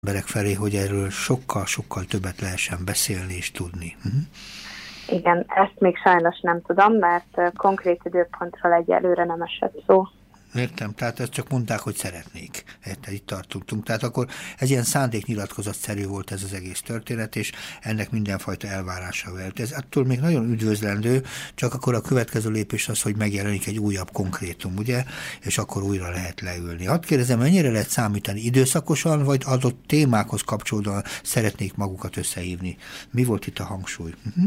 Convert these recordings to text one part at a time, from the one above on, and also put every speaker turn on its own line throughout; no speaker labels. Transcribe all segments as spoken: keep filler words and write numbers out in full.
emberek felé, hogy erről sokkal-sokkal többet lehessen beszélni és tudni. Uh-huh.
Igen, ezt még sajnos nem tudom, mert konkrét időpontról egyelőre nem esett szó.
Értem, tehát ezt csak mondták, hogy szeretnék. Érted, itt tartottunk. Tehát akkor ez ilyen szándéknyilatkozatszerű volt ez az egész történet, és ennek mindenfajta elvárása volt. Ez attól még nagyon üdvözlendő, csak akkor a következő lépés az, hogy megjelenik egy újabb konkrétum, ugye, és akkor újra lehet leülni. Hadd kérdezem, mennyire lehet számítani időszakosan, vagy adott témákhoz kapcsolódóan szeretnék magukat összehívni? Mi volt itt a hangsúly? Uh-huh.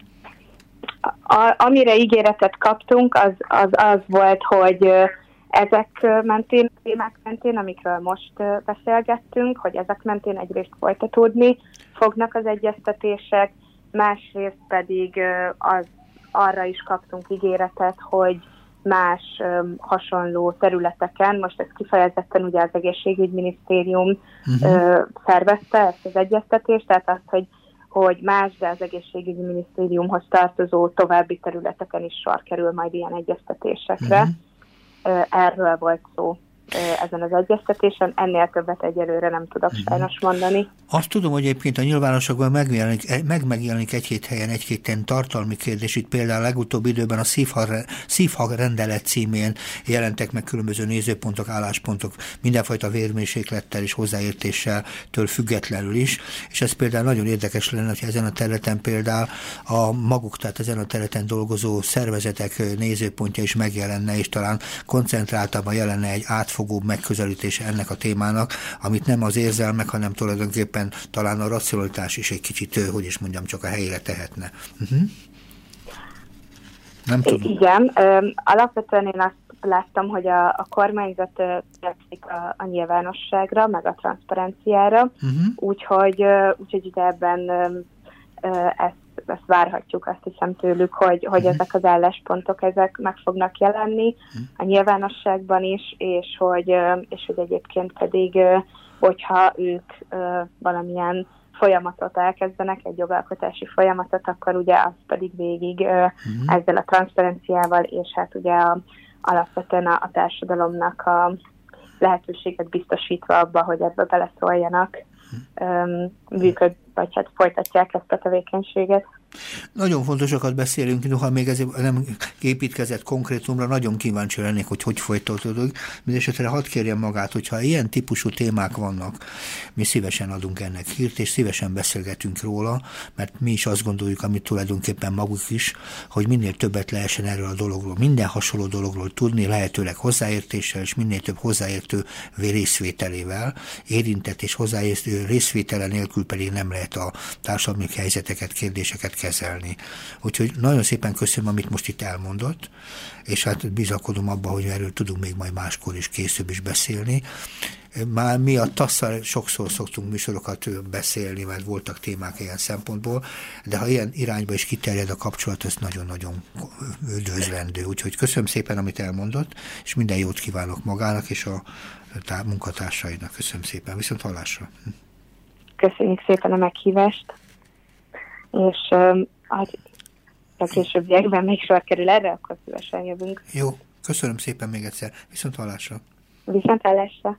A, amire ígéretet kaptunk, az az, az volt, hogy ezek mentén, témák mentén, amikről most beszélgettünk, hogy ezek mentén egyrészt folytatódni fognak az egyeztetések, másrészt pedig az, arra is kaptunk ígéretet, hogy más hasonló területeken, most ez kifejezetten ugye az egészségügyminisztérium uh-huh. szervezte ezt az egyeztetést, tehát azt, hogy hogy más, de az egészségügyminisztériumhoz tartozó további területeken is sor kerül majd ilyen egyeztetésekre. Uh-huh. Erről volt szó ezen az egyeztetésen, ennél többet egyelőre nem tudok uh-huh. sajnos mondani.
Azt tudom, hogy egyébként a nyilvánosságban megjelenik, meg megjelenik egy-két helyen egy-két ilyen tartalmi kérdés, itt például a legutóbbi időben a szívhag rendelet címén jelentek meg különböző nézőpontok, álláspontok, mindenfajta vérmérséklettel és hozzáértéssel től függetlenül is, és ez például nagyon érdekes lenne, hogy ezen a területen például a maguk, tehát ezen a területen dolgozó szervezetek nézőpontja is megjelenne, és talán koncentráltabban jelenne egy átfogó megközelítése ennek a témának, amit nem az érzelmek, hanem tulajdonképpen talán a racionalitás is egy kicsit, hogy is mondjam, csak a helyére tehetne. Uh-huh. Nem tudom.
Igen, alapvetően én azt láttam, hogy a, a kormányzat törekszik a, a nyilvánosságra, meg a transzparenciára, uh-huh. úgyhogy, úgyhogy ugye ebben ezt, ezt várhatjuk, azt hiszem tőlük, hogy, hogy uh-huh. ezek az álláspontok ezek meg fognak jelenni uh-huh. a nyilvánosságban is, és hogy, és hogy egyébként pedig hogyha ők uh, valamilyen folyamatot elkezdenek, egy jogalkotási folyamatot, akkor ugye az pedig végig uh, uh-huh. ezzel a transzparenciával, és hát ugye a, alapvetően a, a társadalomnak a lehetőséget biztosítva abba, hogy ebbe beleszóljanak, um, működ, vagy hát folytatják ezt a tevékenységet.
Nagyon fontosakat beszélünk, noha még ez nem építkezett konkrétumra, nagyon kíváncsi lennék, hogy hogy folytatódik. Mindenesetre hadd kérjem magát, hogyha ilyen típusú témák vannak, mi szívesen adunk ennek hírt, és szívesen beszélgetünk róla, mert mi is azt gondoljuk, amit tulajdonképpen maguk is, hogy minél többet lehessen erről a dologról, minden hasonló dologról tudni, lehetőleg hozzáértéssel, és minél több hozzáértő részvételével, érintett és hozzáértő részvétele nélkül pedig nem lehet a társadalmi helyzeteket, kérdéseket kezelni. Úgyhogy nagyon szépen köszönöm, amit most itt elmondott, és hát bizakodom abba, hogy erről tudunk még majd máskor is később is beszélni. Már mi a tasszal sokszor szoktunk műsorokat beszélni, mert voltak témák ilyen szempontból, de ha ilyen irányba is kiterjed a kapcsolat, ez nagyon-nagyon üdvözlendő. Úgyhogy köszönöm szépen, amit elmondott, és minden jót kívánok magának és a munkatársainak. Köszönöm szépen. Viszont hallásra.
Köszönjük szépen a meghívást, és um, a későbbiekben még sor kerül erre, akkor szívesen jövünk.
Jó, köszönöm szépen még egyszer. Viszont hallásra.
Viszont hallásra.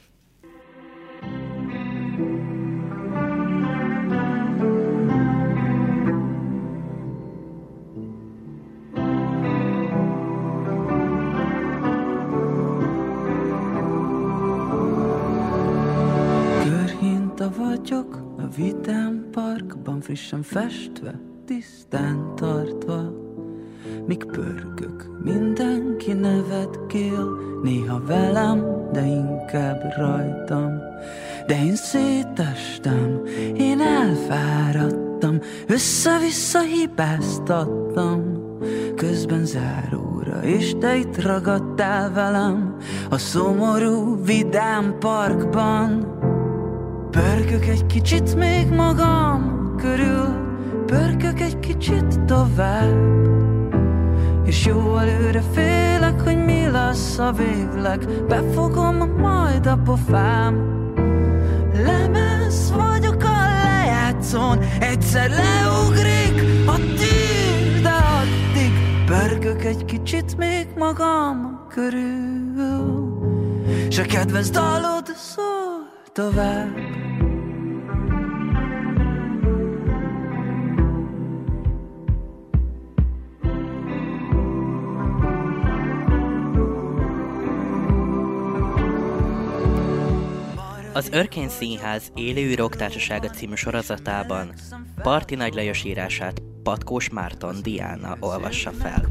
Körhinta vagyok a Vidám Parkban, frissen festve, tisztán tartva. Míg pörgök, mindenki nevetgél, néha velem, de inkább rajtam. De én szétestem, én elfáradtam, össze-vissza hibáztattam. Közben záróra, és te itt ragadtál velem a szomorú Vidám Parkban. Pörgök egy kicsit még magam körül, pörgök egy kicsit tovább, és jó előre félek, hogy mi lesz a végleg, befogom majd a pofám. Lemez vagyok a lejátszón, egyszer leugrik a tűr, de addig pörgök egy kicsit még magam körül, s a kedvenc dalod szól tovább.
Az Örkény Színház élő rock-társasága című sorozatában Parti Nagy Lajos írását Patkós Márton Diana olvassa fel.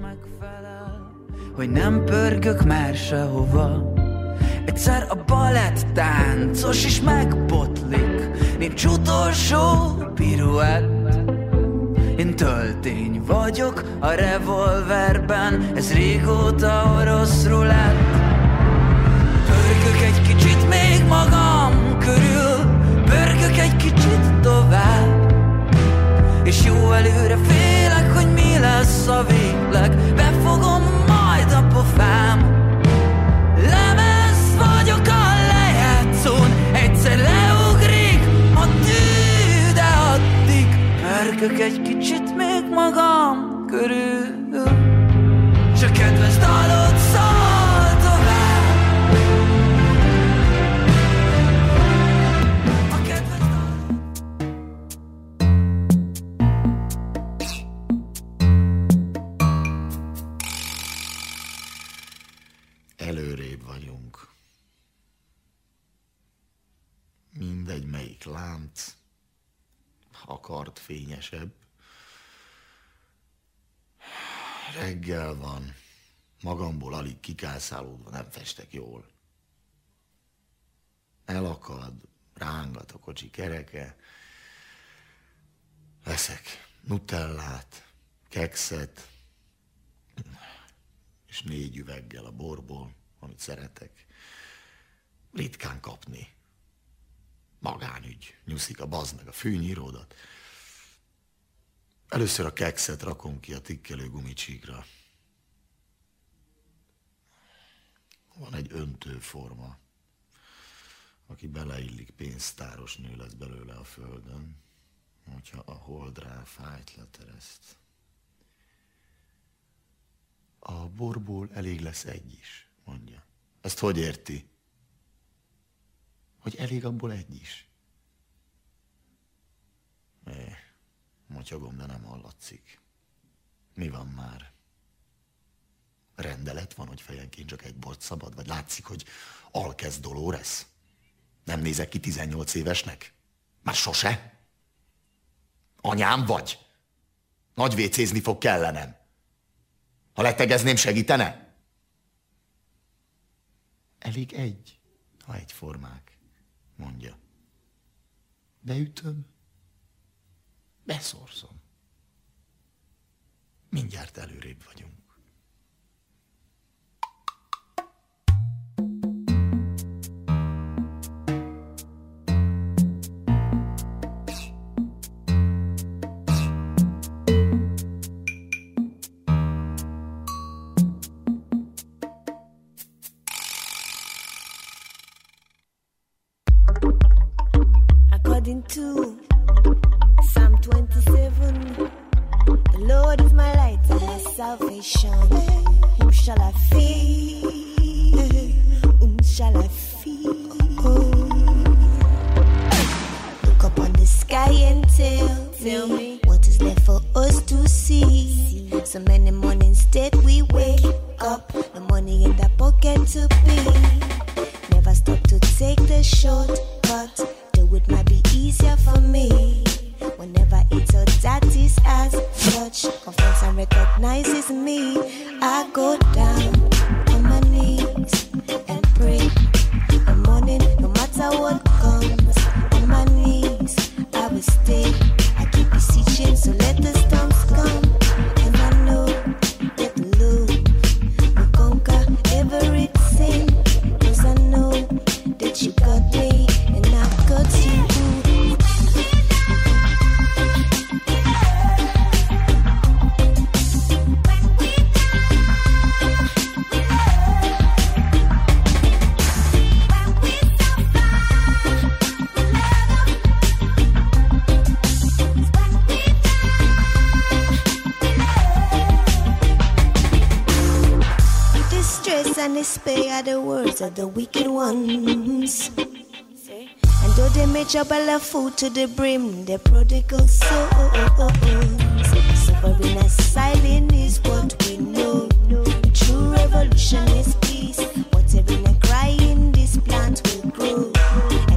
Hogy nem pörgök már sehova, egyszer a balett táncos is megbotlik, nincs utolsó piruett. Én töltény vagyok a revolverben, ez régóta orosz rulett. Pörgök egy kicsit még magam körül, pörgök egy kicsit tovább, és jó előre félek, hogy mi lesz a végleg. Befogom majd a pofám, lemez vagyok a lejátszón, egyszer leugrik a tű, de addig pörgök egy kicsit még magam körül, csak kedves dalod szól tovább. A kedves dalod...
Előrébb vagyunk. Mindegy, melyik lánc, a kard fényesebb. Reggel van, magamból alig kikászálódva nem festek jól. Elakad, rángat a kocsi kereke. Veszek nutellát, kekszet, és négy üveggel a borból, amit szeretek. Ritkán kapni. Magánügy. Nyuszik a bazd meg a fűnyíródat. Először a kekszet rakom ki a tikkelő gumicsíkra. Van egy öntőforma. Aki beleillik, pénztáros nő lesz belőle a földön, hogyha a hold rá fájt letereszt. A borból elég lesz egy is, mondja. Ezt hogy érti? Hogy elég abból egy is? É, motyogom, de nem hallatszik. Mi van már? Rendelet van, hogy fejenként csak egy bort szabad? Vagy látszik, hogy alkezd Dolores? Nem nézek ki tizennyolc évesnek? Már sose? Anyám vagy? Nagy vécézni fog kellenem. Ha letegezném, segítene? Elég egy, ha egyformák, mondja. Beütöm, beszorzom. Mindjárt előrébb vagyunk.
To Psalm twenty-seven, the Lord is my light and my salvation. Whom shall I fear? Whom shall I fear? Look up on the sky and tell, tell me what is left for us to see. So many mornings that we wake up, the money in the pocket to pay. Never stop to take the shortcut. It might be easier for me whenever it's a that is as such. Confidence and recognizes me. I go down on my knees and pray. The morning, no matter what comes, on my knees I will stay. I keep beseeching, so let the storms come. And I know that the Lord will conquer everything. Cause I know that you got me. Got you. Distress and despair are the words of the wicked ones. Though they may trouble of food to the brim, the prodigal souls. Suffering and silent is what we know. True revolution is peace. Whatever and crying, this plant will grow.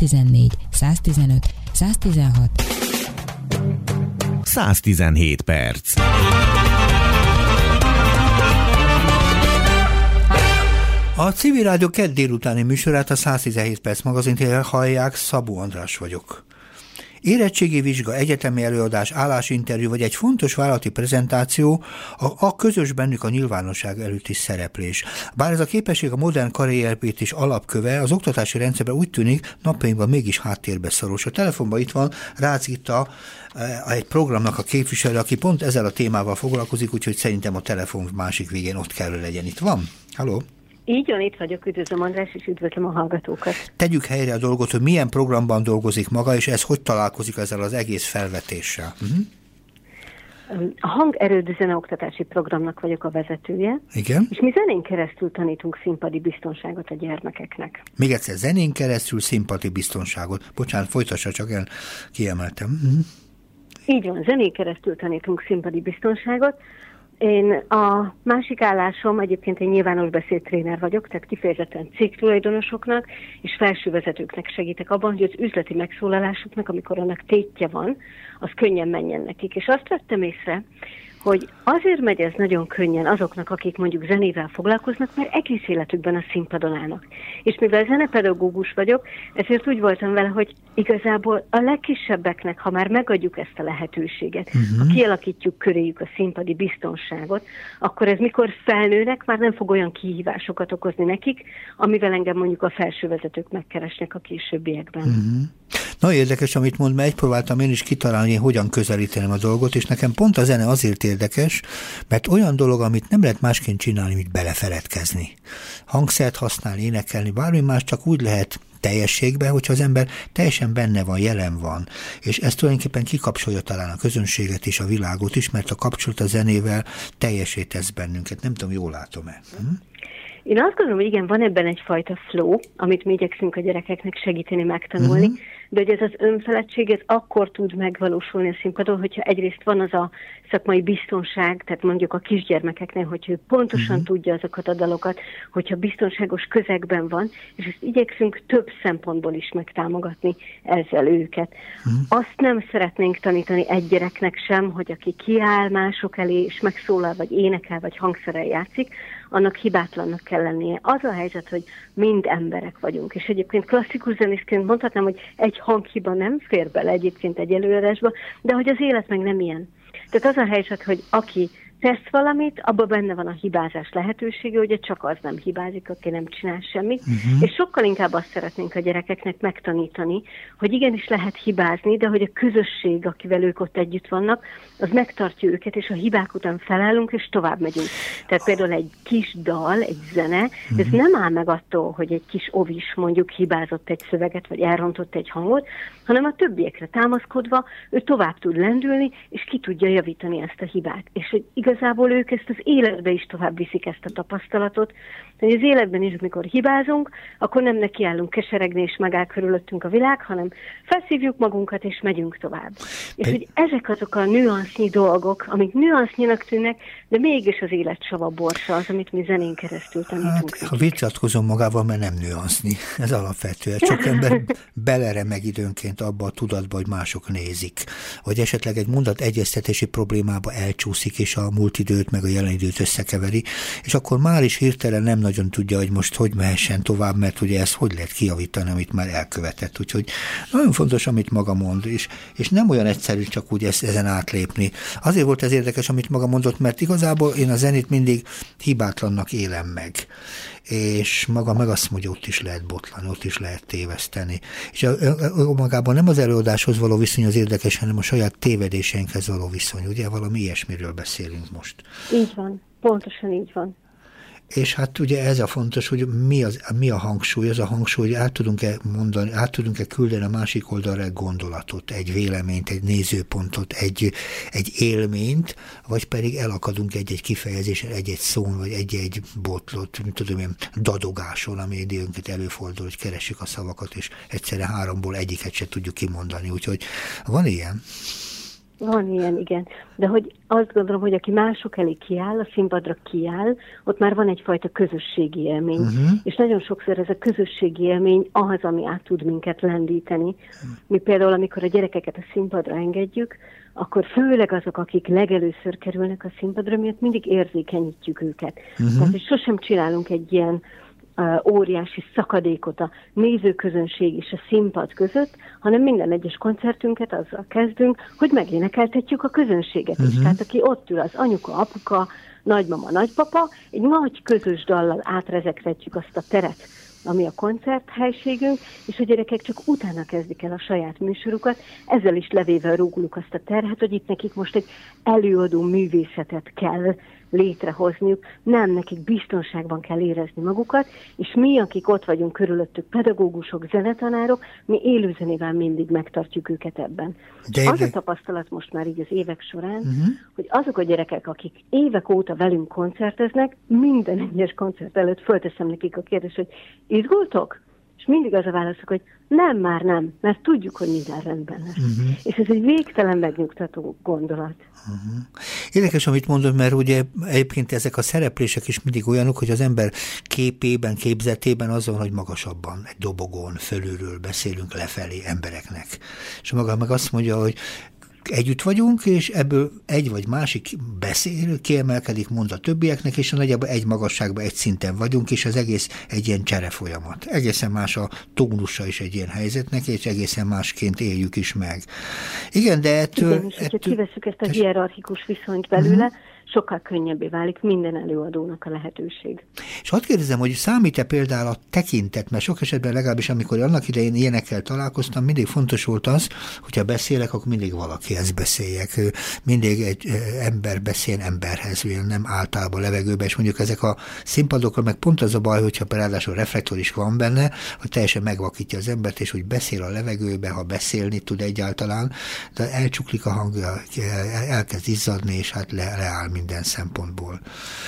száztizennégy, száztizenöt, száztizenhat.
száztizenhét perc.
A Civil Rádió kedd délutáni műsorát, a száztizenhét perc magazint hallják, Szabó András vagyok. Érettségi vizsga, egyetemi előadás, állásinterjú vagy egy fontos vállalati prezentáció, a, a közös bennük a nyilvánosság előtti szereplés. Bár ez a képesség a modern karrierépítés alapköve, az oktatási rendszerben úgy tűnik, napjainkban mégis háttérbe szoros. A telefonban itt van Rácz Gitta, egy programnak a képviselő, aki pont ezzel a témával foglalkozik, úgyhogy szerintem a telefon másik végén ott kell, hogy legyen. Itt van? Halló?
Így van, itt vagyok, üdvözlöm András, és üdvözlöm a hallgatókat.
Tegyük helyre a dolgot, hogy milyen programban dolgozik maga, és ez hogy találkozik ezzel az egész felvetéssel. Uh-huh.
A Hangerőd zeneoktatási programnak vagyok a vezetője.
Igen. És
mi zenén keresztül tanítunk színpadi biztonságot a gyermekeknek.
Még egyszer, zenén keresztül színpadi biztonságot. Bocsánat, folytassa, csak el kiemeltem. Uh-huh.
Így van, zenén keresztül tanítunk színpadi biztonságot. Én a másik állásom, egyébként egy nyilvános beszédtréner vagyok, tehát kifejezetten cégtulajdonosoknak és felsővezetőknek segítek abban, hogy az üzleti megszólalásoknak, amikor annak tétje van, az könnyen menjen nekik. És azt vettem észre, hogy azért megy ez nagyon könnyen azoknak, akik mondjuk zenével foglalkoznak, mert egész életükben a színpadon állnak. És mivel zenepedagógus vagyok, ezért úgy voltam vele, hogy igazából a legkisebbeknek, ha már megadjuk ezt a lehetőséget, uh-huh. ha kialakítjuk köréjük a színpadi biztonságot, akkor ez mikor felnőnek, már nem fog olyan kihívásokat okozni nekik, amivel engem mondjuk a felsővezetők megkeresnek a későbbiekben.
Uh-huh. Na, érdekes, amit mond, mert próbáltam én is kitalálni, hogy hogyan közelítenem a dolgot, és nekem pont a zene azért érdekes, mert olyan dolog, amit nem lehet másként csinálni, mint belefeledkezni. Hangszert használni, énekelni, bármi más, csak úgy lehet teljességben, hogyha az ember teljesen benne van, jelen van. És ez tulajdonképpen kikapcsolja talán a közönséget és a világot is, mert a kapcsolat a zenével teljesé tesz bennünket. Nem tudom, jól látom-e? Hm?
Én azt gondolom, hogy igen, van ebben egyfajta flow, amit mi igyekszünk a gyerekeknek segíteni, megtanulni, uh-huh. de hogy ez az önfeledtség, ez akkor tud megvalósulni a színpadon, hogyha egyrészt van az a szakmai biztonság, tehát mondjuk a kisgyermekeknél, hogy ő pontosan uh-huh. tudja azokat a dalokat, hogyha biztonságos közegben van, és ezt igyekszünk több szempontból is megtámogatni ezzel őket. Uh-huh. Azt nem szeretnénk tanítani egy gyereknek sem, hogy aki kiáll mások elé, és megszólal, vagy énekel, vagy hangszerrel játszik, annak hibátlannak kell lennie. Az a helyzet, hogy mind emberek vagyunk, és egyébként klasszikus zenészként mondhatnám, hogy egy hanghiba nem fér bele egyébként egy előadásba, de hogy az élet meg nem ilyen. Tehát az a helyzet, hogy aki tesz valamit, abban benne van a hibázás lehetősége, ugye csak az nem hibázik, aki nem csinál semmit, uh-huh. és sokkal inkább azt szeretnénk a gyerekeknek megtanítani, hogy igenis lehet hibázni, de hogy a közösség, akivel ők ott együtt vannak, az megtartja őket, és a hibák után felállunk, és tovább megyünk. Tehát például egy kis dal, egy zene, uh-huh. ez nem áll meg attól, hogy egy kis ovis mondjuk hibázott egy szöveget, vagy elrontott egy hangot, hanem a többiekre támaszkodva ő tovább tud lendülni, és ki tudja javítani ezt a hibát. És hogy igazából ők ezt az életbe is tovább viszik, ezt a tapasztalatot, hogy az életben is, amikor hibázunk, akkor nem nekiállunk keseregni, és megáll körülöttünk a világ, hanem felszívjuk magunkat, és megyünk tovább. Be... És hogy ezek azok a nüansznyi dolgok, amik nüansznynak tűnnek, de mégis az élet sava borsa az, amit mi zenén keresztül tanítunk.
Hát, ha viccatkozom magával, mert nem nüansznyi. Ez alapvetően. Sok ember beleremeg időnként abba a tudatba, hogy mások nézik. Vagy esetleg egy mondat egyeztetési problémába elcsúszik, és a múlt időt meg a jelen időt összekeveri, és akkor már is hirtelen nem nagyon tudja, hogy most hogy mehessen tovább, mert ugye ezt hogy lehet kijavítani, amit már elkövetett. Úgyhogy nagyon fontos, amit maga mond, és, és nem olyan egyszerű csak úgy ezt, ezen átlépni. Azért volt ez érdekes, amit maga mondott, mert igazából én a zenét mindig hibátlannak élem meg. És maga meg azt mondja, ott is lehet botlani, ott is lehet téveszteni. És a, a, a, magában nem az előadáshoz való viszony az érdekes, hanem a saját tévedéseinkhez való viszony. Ugye valami ilyesmiről beszélünk most.
Így van, pontosan így van.
És hát ugye ez a fontos, hogy mi, az, mi a hangsúly, az a hangsúly, hogy át tudunk-e mondani, át tudunk-e küldeni a másik oldalra egy gondolatot, egy véleményt, egy nézőpontot, egy, egy élményt, vagy pedig elakadunk egy-egy kifejezésen, egy-egy szón, vagy egy-egy botlott, tudom én, dadogáson, ami időnként előfordul, hogy keressük a szavakat, és egyszerre háromból egyiket se tudjuk kimondani. Úgyhogy van ilyen?
Van ilyen, igen. De hogy azt gondolom, hogy aki mások elé kiáll, a színpadra kiáll, ott már van egyfajta közösségi élmény. Uh-huh. És nagyon sokszor ez a közösségi élmény az, ami át tud minket lendíteni. Mi például, amikor a gyerekeket a színpadra engedjük, akkor főleg azok, akik legelőször kerülnek a színpadra, miatt mindig érzékenyítjük őket. Uh-huh. Tehát, hogy sosem csinálunk egy ilyen Uh, óriási szakadékot a nézőközönség és a színpad között, hanem minden egyes koncertünket azzal kezdünk, hogy megénekeltetjük a közönséget is. Uh-huh. Tehát aki ott ül, az anyuka, apuka, nagymama, nagypapa, egy nagy közös dallal átrezekretjük azt a teret, ami a koncerthelységünk, és a gyerekek csak utána kezdik el a saját műsorukat, ezzel is levéve rúguluk azt a terhet, hogy itt nekik most egy előadó művészetet kell létrehozniuk, nem, nekik biztonságban kell érezni magukat, és mi, akik ott vagyunk körülöttük, pedagógusok, zenetanárok, mi élőzenével mindig megtartjuk őket ebben. De az a tapasztalat most már így az évek során, uh-huh. hogy azok a gyerekek, akik évek óta velünk koncerteznek, minden egyes koncert előtt fölteszem nekik a kérdést, hogy izgultok? És mindig az a válaszok, hogy nem, már nem, mert tudjuk, hogy minden rendben lesz. Uh-huh. És ez egy végtelen megnyugtató gondolat.
Uh-huh. Érdekes, amit mondod, mert ugye egyébként ezek a szereplések is mindig olyanok, hogy az ember képében, képzetében azon, hogy magasabban, egy dobogón, fölülről beszélünk lefelé embereknek. És maga meg azt mondja, hogy együtt vagyunk, és ebből egy vagy másik beszél, kiemelkedik, mond a többieknek, és nagyjából egy magasságban, egy szinten vagyunk, és az egész egy ilyen csere folyamat. Egészen más a tónusa is egy ilyen helyzetnek, és egészen másként éljük is meg. Igen, de ettől...
Igen, és hogyha kiveszünk ezt a hierarchikus viszonyt belőle, uh-huh. sokkal könnyebbé válik minden előadónak a lehetőség.
És hadd kérdezem, hogy számít-e például a tekintet, mert sok esetben legalábbis, amikor annak idején ilyenekkel találkoztam, mindig fontos volt az, hogyha beszélek, akkor mindig valakihez beszéljek. Mindig egy ember beszél emberhez, nem általában levegőben, és mondjuk ezek a színpadokon meg pont az a baj, hogyha ráadásul reflektor is van benne, hogy teljesen megvakítja az embert, és úgy beszél a levegőbe, ha beszélni tud egyáltalán, de elcsuklik a hangja, elkezd izzadni, és hát le, leáll minden szempontból.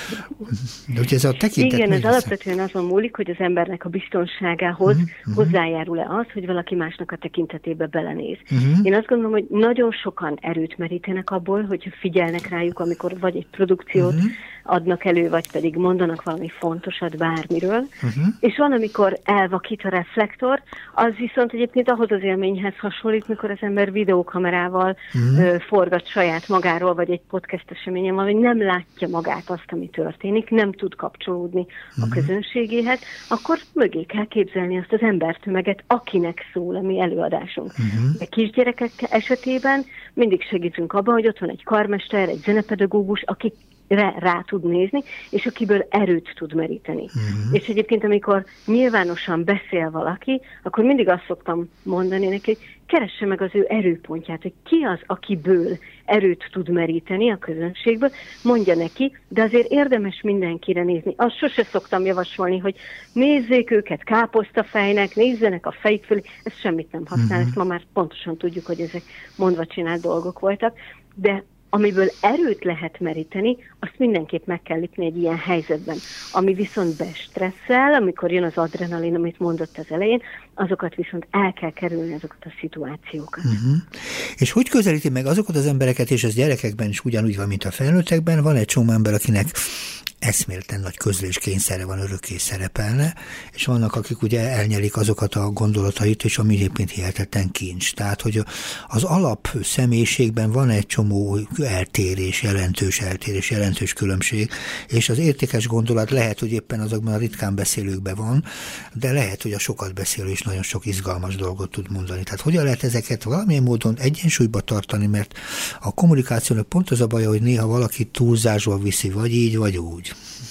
De ugye ez a tekintet...
Igen, ez alapvetően azon múlik, hogy az embernek a biztonságához uh-huh. hozzájárul-e az, hogy valaki másnak a tekintetébe belenéz. Uh-huh. Én azt gondolom, hogy nagyon sokan erőt merítenek abból, hogyha figyelnek rájuk, amikor vagy egy produkciót uh-huh. adnak elő, vagy pedig mondanak valami fontosat bármiről, uh-huh. és van, amikor elvakít a reflektor, az viszont egyébként ahhoz az élményhez hasonlít, mikor az ember videókamerával uh-huh. ö, forgat saját magáról, vagy egy podcast eseményen van, hogy nem látja magát azt, ami történik, nem tud kapcsolódni uh-huh. a közönségéhez, akkor mögé kell képzelni azt az embertömeget, akinek szól a mi előadásunk. Uh-huh. De kisgyerekek esetében mindig segítünk abban, hogy ott van egy karmester, egy zenepedagógus, aki Rá, rá tud nézni, és akiből erőt tud meríteni. Uh-huh. És egyébként, amikor nyilvánosan beszél valaki, akkor mindig azt szoktam mondani neki, hogy keresse meg az ő erőpontját, hogy ki az, akiből erőt tud meríteni a közönségből, mondja neki, de azért érdemes mindenkire nézni. Azt sose szoktam javasolni, hogy nézzék őket káposztafejnek, nézzenek a fejük fölé, ez semmit nem használ, uh-huh. ezt ma már pontosan tudjuk, hogy ezek mondva csinált dolgok voltak, de amiből erőt lehet meríteni, azt mindenképp meg kell lépni egy ilyen helyzetben. Ami viszont bestresszel, amikor jön az adrenalin, amit mondott az elején, azokat viszont el kell kerülni, azokat a szituációkat. Uh-huh.
És hogy közelíti meg azokat az embereket, és az gyerekekben is ugyanúgy van, mint a felnőttekben, van egy csomó ember, akinek eszméleten nagy közléskényszerre van, örökké szerepelne, és vannak, akik ugye elnyelik azokat a gondolatait, és ami egyébként hihetetlen kincs. Tehát, hogy az alap személyiségben van egy csomó eltérés, jelentős eltérés, jelentős különbség, és az értékes gondolat lehet, hogy éppen azokban a ritkán beszélőkben van, de lehet, hogy a sokat beszélő is nagyon sok izgalmas dolgot tud mondani. Tehát hogyan lehet ezeket valamilyen módon egyensúlyba tartani, mert a kommunikációnak pont az a baja, hogy néha valaki túlzásba viszi, vagy így, vagy úgy.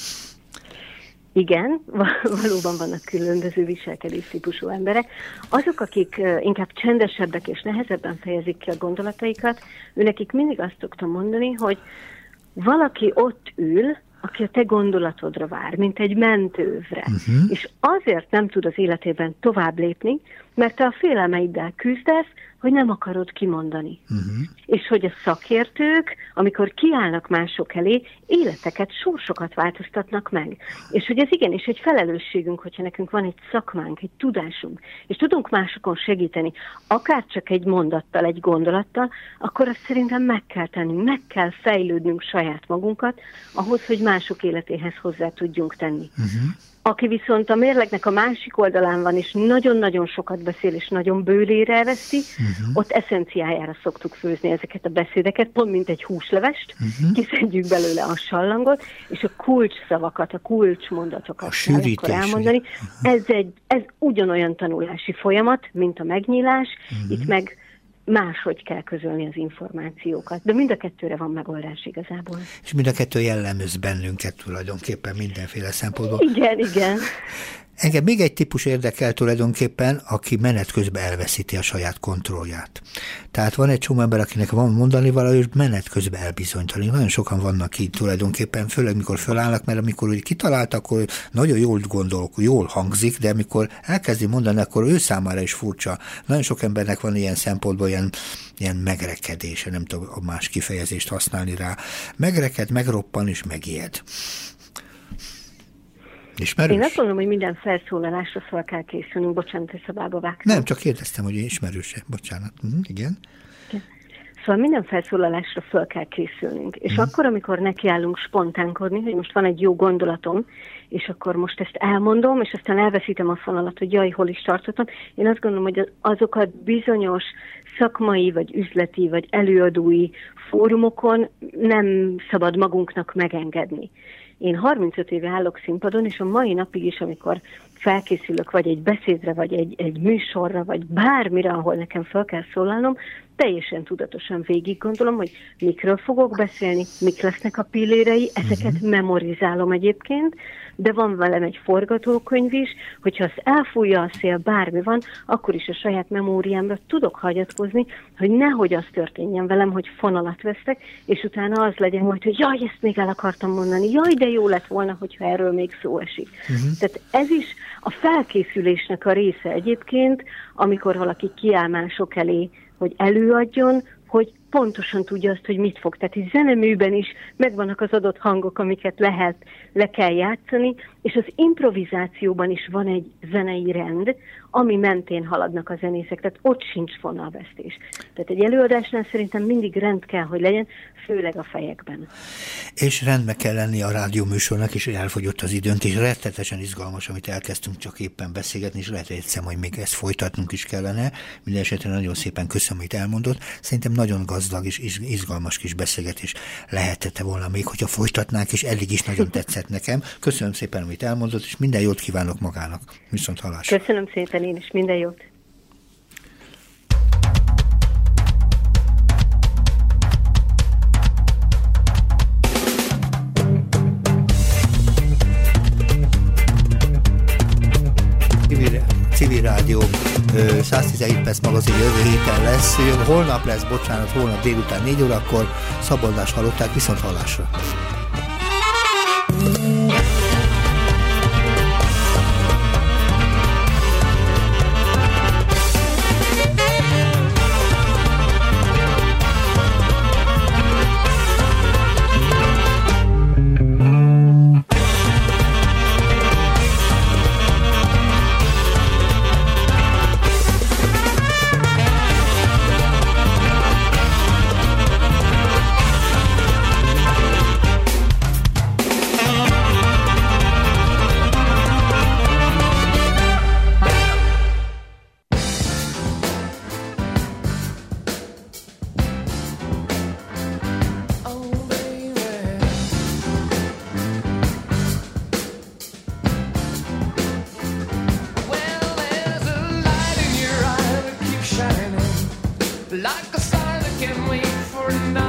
Igen, valóban vannak különböző viselkedés típusú emberek. Azok, akik inkább csendesebbek és nehezebben fejezik ki a gondolataikat, őnekik mindig azt szoktam mondani, hogy valaki ott ül, aki a te gondolatodra vár, mint egy mentővre. Uh-huh. És azért nem tud az életében tovább lépni, mert te a félelmeiddel küzdesz, hogy nem akarod kimondani. Uh-huh. És hogy a szakértők, amikor kiállnak mások elé, életeket, sorsokat változtatnak meg. És hogy ez igenis egy felelősségünk, hogyha nekünk van egy szakmánk, egy tudásunk, és tudunk másokon segíteni, akár csak egy mondattal, egy gondolattal, akkor azt szerintem meg kell tennünk, meg kell fejlődnünk saját magunkat, ahhoz, hogy mások életéhez hozzá tudjunk tenni. Uh-huh. Aki viszont a mérlegnek a másik oldalán van, és nagyon-nagyon sokat beszél, és nagyon bőlére elveszi, uh-huh. ott eszenciájára szoktuk főzni ezeket a beszédeket, pont mint egy húslevest, uh-huh. kiszedjük belőle a sallangot, és a kulcsszavakat, a kulcsmondatokat kell akkor elmondani. Uh-huh. Ez, egy, ez ugyanolyan tanulási folyamat, mint a megnyílás, uh-huh. itt meg máshogy kell közölni az információkat. De mind a kettőre van megoldás igazából.
És mind a kettő jellemez bennünket tulajdonképpen mindenféle szempontból.
Igen, igen.
Engem még egy típus érdekel tulajdonképpen, aki menet közben elveszíti a saját kontrollját. Tehát van egy csomó ember, akinek van mondani valami, és menet közben elbizonytalan. Nagyon sokan vannak így tulajdonképpen, főleg mikor fölállnak, mert amikor úgy kitaláltak, akkor nagyon jól gondolok, jól hangzik, de amikor elkezdi mondani, akkor ő számára is furcsa. Nagyon sok embernek van ilyen szempontból ilyen, ilyen megrekedése, nem tudom a más kifejezést használni rá. Megreked, megroppan és megijed. Ismerős?
Én azt mondom, hogy minden felszólalásra fel kell készülnünk. Bocsánat, hogy szabába vágtam.
Nem, csak kérdeztem, hogy ismerőse. Bocsánat. Uh-huh, igen.
igen. Szóval minden felszólalásra fel kell készülnünk. És uh-huh. akkor, amikor nekiállunk spontánkodni, hogy most van egy jó gondolatom, és akkor most ezt elmondom, és aztán elveszítem a fonalat, hogy jaj, hol is tartottam. Én azt gondolom, hogy azokat bizonyos szakmai, vagy üzleti, vagy előadói fórumokon nem szabad magunknak megengedni. Én harmincöt éve állok színpadon, és a mai napig is, amikor felkészülök vagy egy beszédre, vagy egy, egy műsorra, vagy bármire, ahol nekem fel kell szólalnom, teljesen tudatosan végig gondolom, hogy mikről fogok beszélni, mik lesznek a pillérei, ezeket uh-huh. memorizálom egyébként, de van velem egy forgatókönyv is, hogyha az elfújja a szél, bármi van, akkor is a saját memóriámra tudok hagyatkozni, hogy nehogy az történjen velem, hogy fonalat vesztek, és utána az legyen majd, hogy jaj, ezt még el akartam mondani, jaj, de jó lett volna, hogyha erről még szó esik. Uh-huh. Tehát ez is a felkészülésnek a része egyébként, amikor valaki kiáll mások elé, hogy előadjon, hogy pontosan tudja azt, hogy mit fog. Tehát egy zeneműben is megvannak az adott hangok, amiket lehet, le kell játszani, és az improvizációban is van egy zenei rend, ami mentén haladnak a zenészek, tehát ott sincs fonalvesztés. Tehát egy előadásnál szerintem mindig rend kell, hogy legyen, főleg a fejekben.
És rendbe kell lenni a rádióműsornak, és elfogyott az időnk, és rettetesen izgalmas, amit elkezdtünk csak éppen beszélgetni, és lehet egyszer, hogy még ezt folytatnunk is kellene. Minden esetre nagyon szépen köszönöm, amit elmondott. Szerintem nagyon gazdag és izgalmas kis beszélgetés lehetette volna még, hogyha folytatnánk, és eddig is nagyon tetszett nekem. Köszönöm szépen, amit elmondott, és minden jót kívánok magának. Viszont hallásra.
Köszönöm szépen én is, minden jót.
Civil, Civil Rádió száz tizenhét perc magazin jövő héten lesz. Holnap lesz, bocsánat, holnap délután négy órakor. Szaboldást hallották, viszont hallásra.
Like a star that can't wait for night.